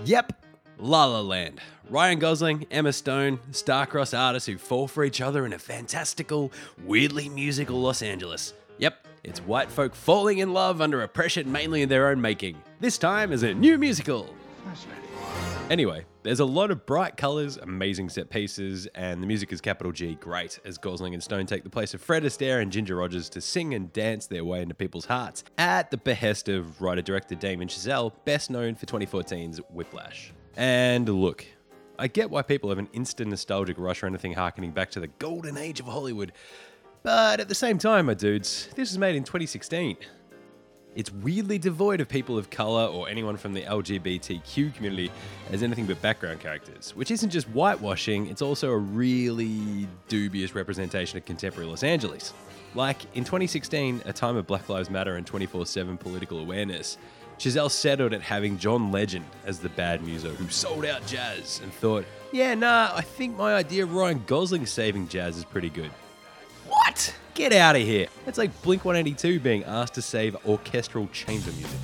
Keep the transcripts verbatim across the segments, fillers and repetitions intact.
Yep, La La Land. Ryan Gosling, Emma Stone, star-crossed artists who fall for each other in a fantastical, weirdly musical Los Angeles. Yep, it's white folk falling in love under a pressure mainly in their own making. This time as a new musical. Anyway, there's a lot of bright colours, amazing set pieces, and the music is capital G great as Gosling and Stone take the place of Fred Astaire and Ginger Rogers to sing and dance their way into people's hearts at the behest of writer-director Damien Chazelle, best known for twenty fourteen's Whiplash. And look, I get why people have an instant nostalgic rush or anything harkening back to the golden age of Hollywood, but at the same time, my dudes, this was made in twenty sixteen. It's weirdly devoid of people of colour or anyone from the L G B T Q community as anything but background characters, which isn't just whitewashing, it's also a really dubious representation of contemporary Los Angeles. Like, in twenty sixteen, a time of Black Lives Matter and twenty-four seven political awareness, Chazelle settled at having John Legend as the bad muso who sold out jazz and thought, yeah, nah, I think my idea of Ryan Gosling saving jazz is pretty good. What? Get out of here. It's like Blink one eighty-two being asked to save orchestral chamber music.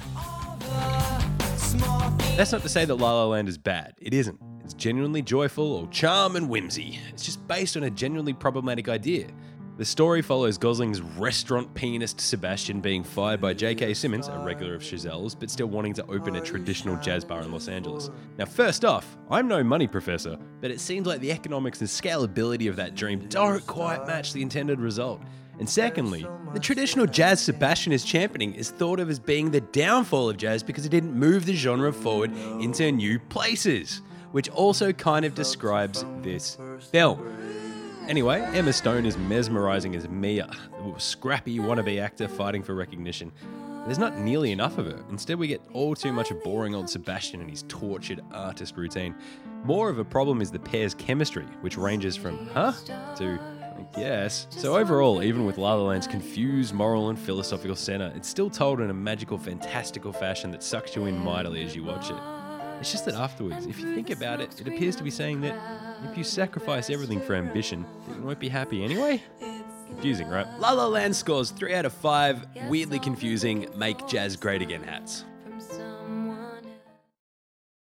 That's not to say that La La Land is bad. It isn't. It's genuinely joyful or charm and whimsy. It's just based on a genuinely problematic idea. The story follows Gosling's restaurant pianist Sebastian being fired by J K Simmons, a regular of Chazelle's, but still wanting to open a traditional jazz bar in Los Angeles. Now, first off, I'm no money professor, but it seems like the economics and scalability of that dream don't quite match the intended result. And secondly, the traditional jazz Sebastian is championing is thought of as being the downfall of jazz because it didn't move the genre forward into new places, which also kind of describes this film. Anyway, Emma Stone is mesmerising as Mia, the scrappy wannabe actor fighting for recognition. There's not nearly enough of her. Instead, we get all too much of boring old Sebastian and his tortured artist routine. More of a problem is the pair's chemistry, which ranges from, huh, to, I guess. So overall, even with La La Land's confused moral and philosophical centre, it's still told in a magical, fantastical fashion that sucks you in mightily as you watch it. It's just that afterwards, if you think about it, it appears to be saying that if you sacrifice everything for ambition, that you won't be happy anyway? Confusing, right? La La Land scores three out of five weirdly confusing Make Jazz Great Again hats.